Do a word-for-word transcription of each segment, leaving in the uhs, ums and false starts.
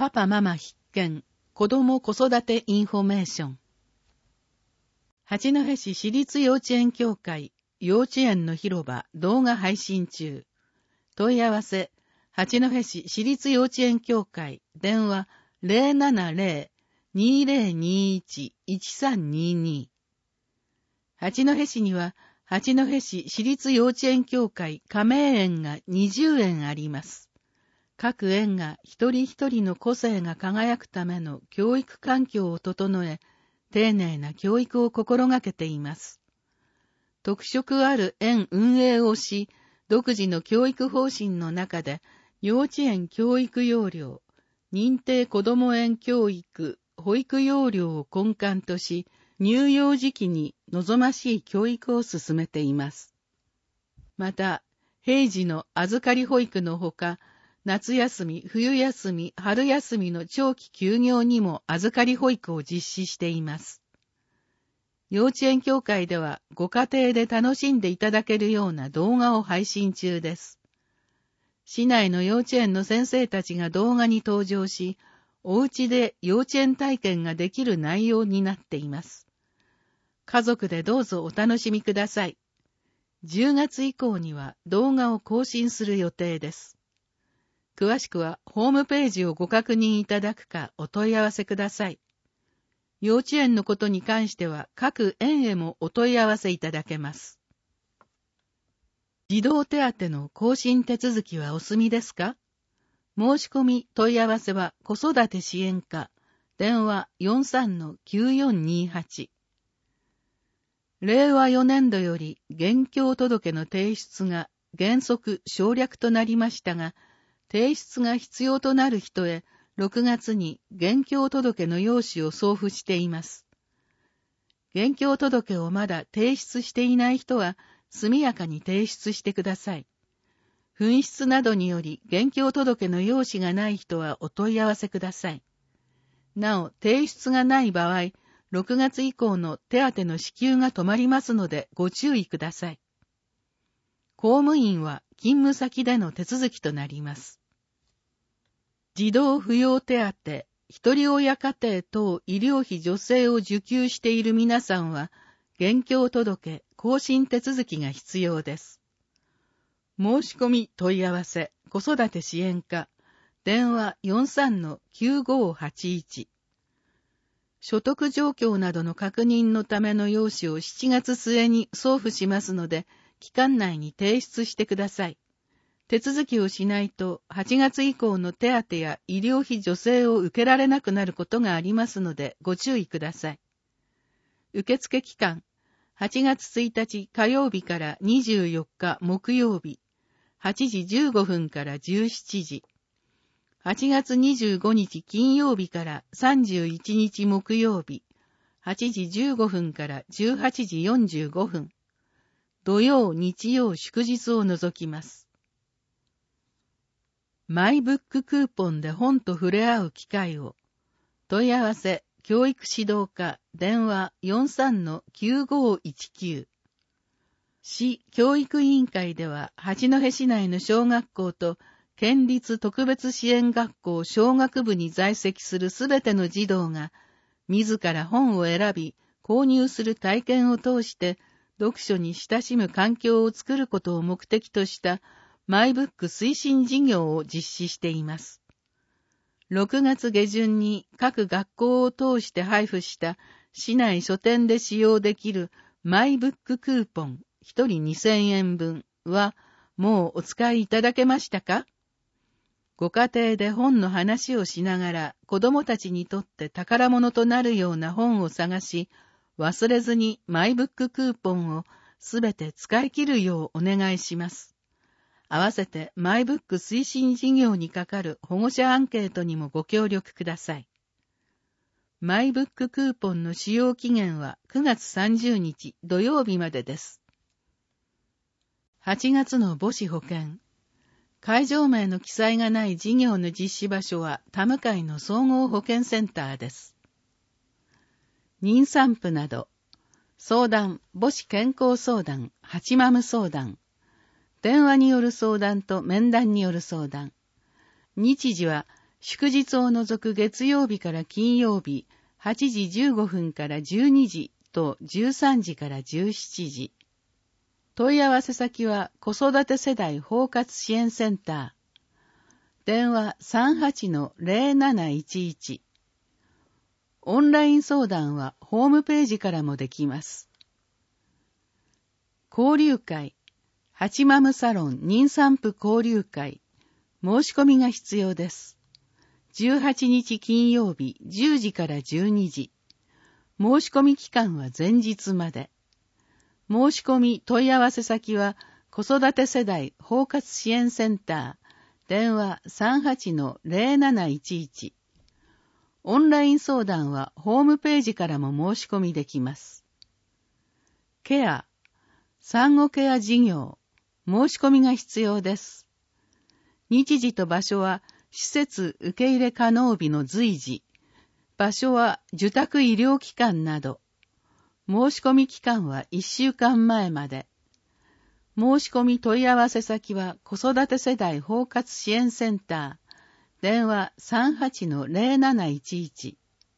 パパママ必見、子供子育てインフォメーション。八戸市私立幼稚園協会、幼稚園の広場動画配信中。問い合わせ、八戸市私立幼稚園協会、電話 ゼロななゼロ にゼロにいち いちさんにに。八戸市には、八戸市私立幼稚園協会加盟園がにじゅうえんあります。各園が一人一人の個性が輝くための教育環境を整え、丁寧な教育を心がけています。特色ある園運営をし、独自の教育方針の中で、幼稚園教育要領、認定こども園教育、保育要領を根幹とし、乳幼児期に望ましい教育を進めています。また、平時の預かり保育のほか、夏休み、冬休み、春休みの長期休業にも預かり保育を実施しています。幼稚園協会ではご家庭で楽しんでいただけるような動画を配信中です。市内の幼稚園の先生たちが動画に登場し、お家で幼稚園体験ができる内容になっています。家族でどうぞお楽しみください。じゅうがつ以降には動画を更新する予定です。詳しくはホームページをご確認いただくかお問い合わせください。幼稚園のことに関しては各園へもお問い合わせいただけます。児童手当の更新手続きはお済みですか？申し込み問い合わせは子育て支援課、電話 よんさんのきゅうよんにはち。れいわよねんどより現況届の提出が原則省略となりましたが、提出が必要となる人へろくがつに現況届の用紙を送付しています。現況届をまだ提出していない人は速やかに提出してください。紛失などにより現況届の用紙がない人はお問い合わせください。なお、提出がない場合、ろくがつ以降の手当の支給が止まりますのでご注意ください。公務員は勤務先での手続きとなります。児童扶養手当、一人親家庭等医療費助成を受給している皆さんは、現況届、更新手続きが必要です。申し込み問い合わせ、子育て支援課、電話 よんさんのきゅうごはちいち。所得状況などの確認のための用紙をしちがつ末に送付しますので、期間内に提出してください。手続きをしないとはちがつ以降の手当や医療費助成を受けられなくなることがありますのでご注意ください。受付期間、はちがつついたち火曜日からにじゅうよっか木曜日、はちじじゅうごふんからじゅうしちじ、はちがつにじゅうごにち金曜日からさんじゅういちにち木曜日、はちじじゅうごふんからじゅうはちじよんじゅうごふん、土曜、日曜、祝日を除きます。マイブッククーポンで本と触れ合う機会を。問い合わせ、教育指導課、電話 よんさんのきゅうごいちきゅう。市教育委員会では、八戸市内の小学校と、県立特別支援学校小学部に在籍するすべての児童が、自ら本を選び、購入する体験を通して、読書に親しむ環境を作ることを目的とした、マイブック推進事業を実施しています。ろくがつげじゅんに各学校を通して配布した市内書店で使用できるマイブッククーポンひとりにせんえんぶんはもうお使いいただけましたか？ご家庭で本の話をしながら子供たちにとって宝物となるような本を探し、忘れずにマイブッククーポンをすべて使い切るようお願いします。合わせてマイブック推進事業にかかる保護者アンケートにもご協力ください。マイブッククーポンの使用期限はくがつさんじゅうにち土曜日までです。はちがつの母子保健。会場名の記載がない事業の実施場所は田向の総合保健センターです。妊産婦など、相談、母子健康相談、はちマム相談、電話による相談と面談による相談。日時は祝日を除く月曜日から金曜日、はちじじゅうごふんからじゅうにじとじゅうさんじからじゅうしちじ。問い合わせ先は子育て世代包括支援センター。電話 さんはちのゼロなないちいち。オンライン相談はホームページからもできます。交流会、八マムサロン妊産婦交流会、申し込みが必要です。じゅうはちにち金曜日じゅうじからじゅうにじ。申し込み期間は前日まで。申し込み問い合わせ先は子育て世代包括支援センター、電話 さんはちのゼロなないちいち。オンライン相談はホームページからも申し込みできます。ケア、産後ケア事業、申し込みが必要です。日時と場所は施設受け入れ可能日の随時、場所は受託医療機関など、申し込み期間はいっしゅうかんまえまで。申し込み問い合わせ先は子育て世代包括支援センター、電話 さんはちのゼロなないちいち。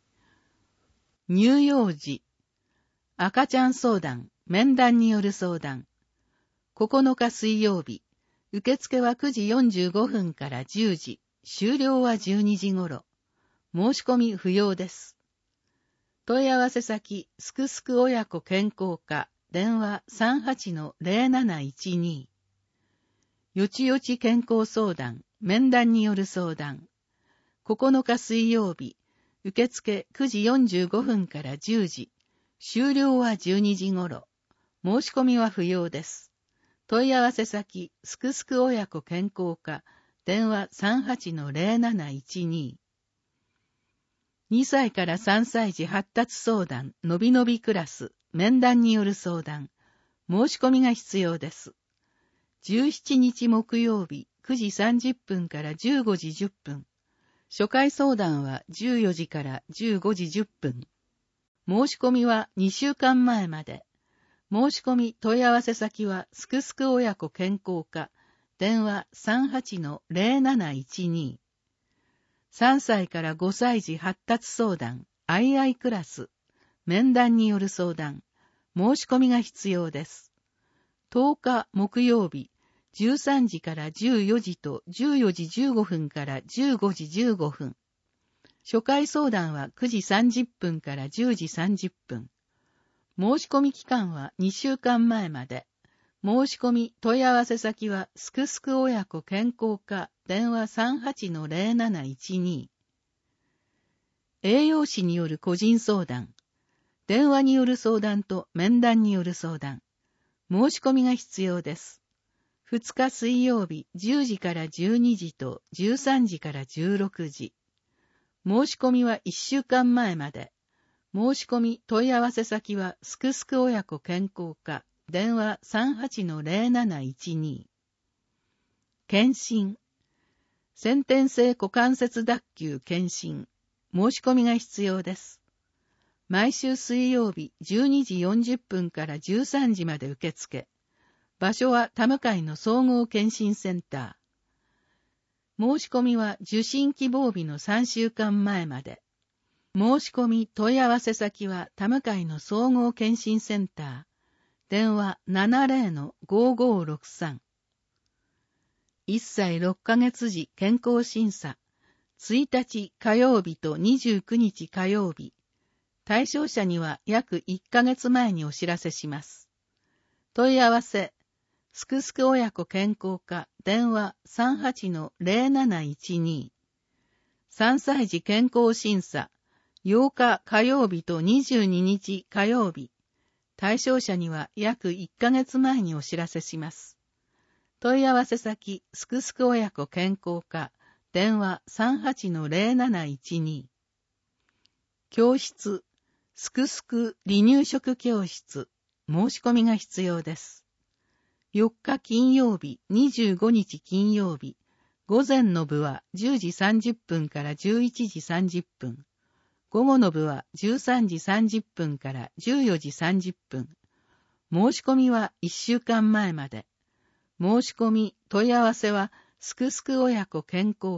乳幼児、赤ちゃん相談、面談による相談。ここのか水曜日、受付はくじよんじゅうごふんからじゅうじ、終了はじゅうにじごろ。申し込み不要です。問い合わせ先、すくすく親子健康課、電話 さんはちのゼロなないちに。よちよち健康相談、面談による相談。ここのか水曜日、受付くじよんじゅうごふんからじゅうじ、終了はじゅうにじごろ。申し込みは不要です。問い合わせ先、すくすく親子健康課、電話 さんはちのゼロなないちに。にさいからさんさい児発達相談、のびのびクラス、面談による相談。申し込みが必要です。じゅうしちにち木曜日、くじさんじゅっぷんからじゅうごじじゅっぷん。初回相談はじゅうよじからじゅうごじじゅっぷん。申し込みはにしゅうかんまえまで。申し込み問い合わせ先はすくすく親子健康課、電話 さんはちのゼロなないちに。さんさいからごさい児発達相談、アイアイクラス、面談による相談。申し込みが必要です。とおか木曜日、じゅうさんじからじゅうよじとじゅうよじじゅうごふんからじゅうごじじゅうごふん。初回相談はくじさんじゅっぷんからじゅうじさんじゅっぷん。申し込み期間はにしゅうかんまえまで。申し込み問い合わせ先はすくすく親子健康課、電話 さんはちのゼロなないちに。栄養士による個人相談。電話による相談と面談による相談。申し込みが必要です。ふつか水曜日じゅうじからじゅうにじとじゅうさんじからじゅうろくじ。申し込みはいっしゅうかんまえまで。申し込み問い合わせ先はすくすく親子健康課、電話 さんはちのゼロなないちに。検診。先天性股関節脱臼検診。申し込みが必要です。毎週水曜日じゅうにじよんじゅっぷんからじゅうさんじまで受付。場所は田向の総合検診センター。申し込みは受診希望日のさんしゅうかんまえまで。申し込み問い合わせ先は田向の総合検診センター。電話 ななゼロのごごろくさん。いっさいろっかげつ児健康審査。ついたち火曜日とにじゅうくにち火曜日。対象者には約いっかげつまえにお知らせします。問い合わせ、すくすく親子健康課、電話 さんはちのゼロなないちに。さんさい児健康審査、ようか火曜日とにじゅうににち火曜日。対象者には約いっかげつまえにお知らせします。問い合わせ先、すくすく親子健康課、電話 さんはちのゼロなないちに。教室、すくすく離乳食教室、申し込みが必要です。よっか金曜日、にじゅうごにち金曜日、午前の部はじゅうじさんじゅっぷんからじゅういちじさんじゅっぷん、午後の部はじゅうさんじさんじゅっぷんからじゅうよじさんじゅっぷん。申し込みはいっしゅうかんまえまで。申し込み、問い合わせは、すくすく親子健康課、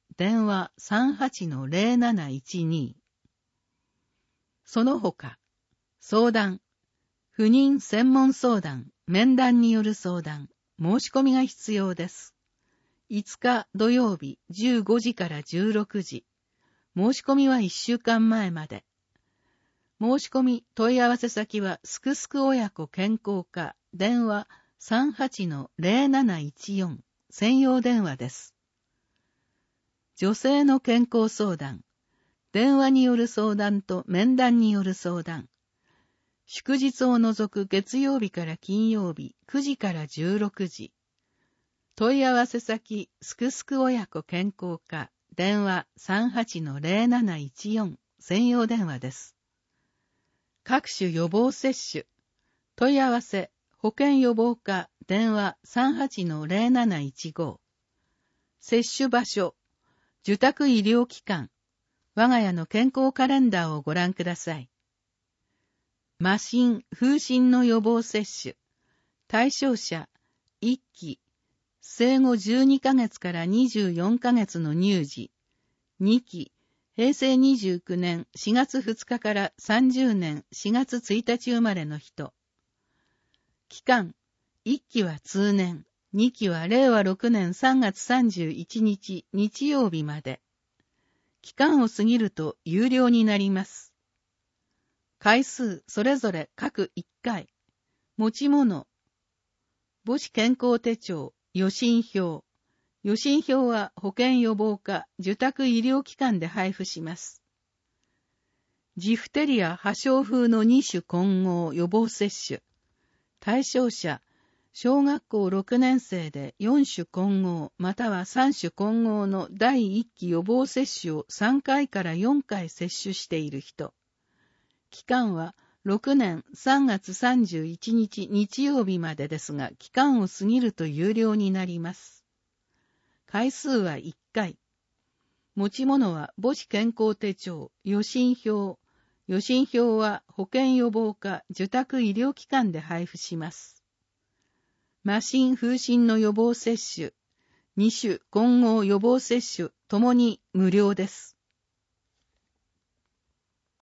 電話 さんはちのゼロなないちに。その他、相談、不妊専門相談、面談による相談、申し込みが必要です。いつか土曜日じゅうごじからじゅうろくじ。申し込みはいっしゅうかんまえまで。申し込み問い合わせ先はすくすく親子健康課電話 さんはちのゼロなないちよん 専用電話です。女性の健康相談、電話による相談と面談による相談。祝日を除く月曜日から金曜日くじからじゅうろくじ。問い合わせ先すくすく親子健康課電話 さんはちのゼロなないちよん 専用電話です。各種予防接種。問い合わせ保健予防課電話 さんはちのゼロなないちご。接種場所受託医療機関。我が家の健康カレンダーをご覧ください。麻疹、風疹の予防接種。対象者いっき。生後じゅうにかげつからにじゅうよんかげつの乳児。にき。へいせいにじゅうきゅうねんしがつふつかからさんじゅうねんしがつついたち生まれの人。期間。いっきは通年。にきはれいわろくねんさんがつさんじゅういちにち日曜日まで。期間を過ぎると有料になります。回数それぞれ各いっかい。持ち物。母子健康手帳、予診票。予診票は保健予防課、受託医療機関で配布します。ジフテリア破傷風のに種混合予防接種。対象者、小学校ろくねんせいでよん種混合またはさん種混合のだいいっき予防接種をさんかいからよんかい接種している人。期間はろくねんさんがつさんじゅういちにち日曜日までですが、期間を過ぎると有料になります。回数はいっかい。持ち物は母子健康手帳、予診票。予診票は保健予防課、受託医療機関で配布します。麻疹、風疹の予防接種、に種混合予防接種ともに無料です。